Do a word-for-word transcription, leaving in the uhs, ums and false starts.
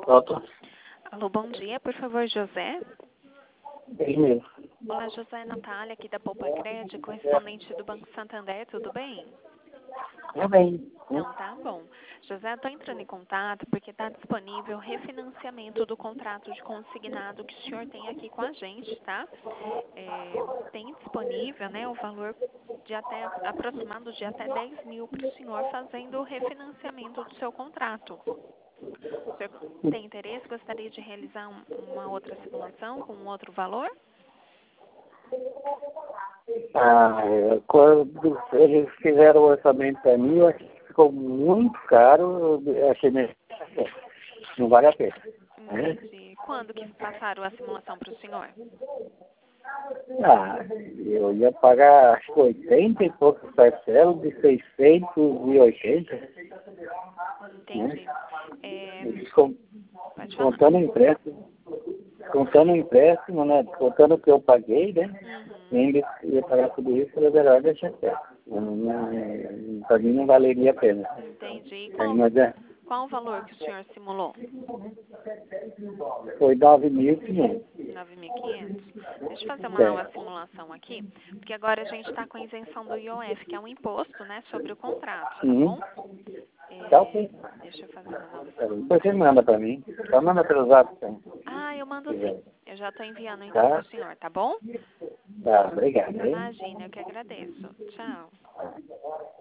Pronto. Alô, bom dia, por favor, José. Ele mesmo. Olá, José, Natália, aqui da Poupa Crédito, correspondente do Banco Santander, tudo bem? Tudo bem. Então, tá bom. José, estou entrando em contato porque está disponível o refinanciamento do contrato de consignado que o senhor tem aqui com a gente, tá? É, tem disponível, né, o valor de até, aproximado de até dez mil para o senhor fazendo o refinanciamento do seu contrato. O senhor tem interesse? Gostaria de realizar um, uma outra simulação com um outro valor? Ah, é, quando eles fizeram o orçamento para mim, eu achei que ficou muito caro, eu achei mesmo. Não vale a pena. Né? Entendi. Quando que passaram a simulação para o senhor? Ah, eu ia pagar acho que oitenta e poucos parcelas de seiscentos e oitenta. Entendi. Né? É, Com, pode falar. contando o empréstimo, contando o empréstimo, né? Contando o que eu paguei, né? Uhum. E ainda ia pagar tudo isso, era melhor deixar quieto. Para mim não valeria a pena. Entendi. E Aí, qual, mas é, qual o valor que o senhor simulou? foi nove mil e quinhentos. nove mil e quinhentos? Deixa eu fazer uma nova Certo. simulação aqui, porque agora a gente está com a isenção do I O F, que é um imposto, né, sobre o contrato, tá Uhum. bom? Tá É, ok. deixa eu fazer uma nova Depois você simulação. manda para mim. Só manda pelo zap, então. Ah, eu mando sim. Eu já estou enviando então para Tá? o senhor, tá bom? Tá, obrigado. Hein? Imagina, eu que agradeço. Tchau.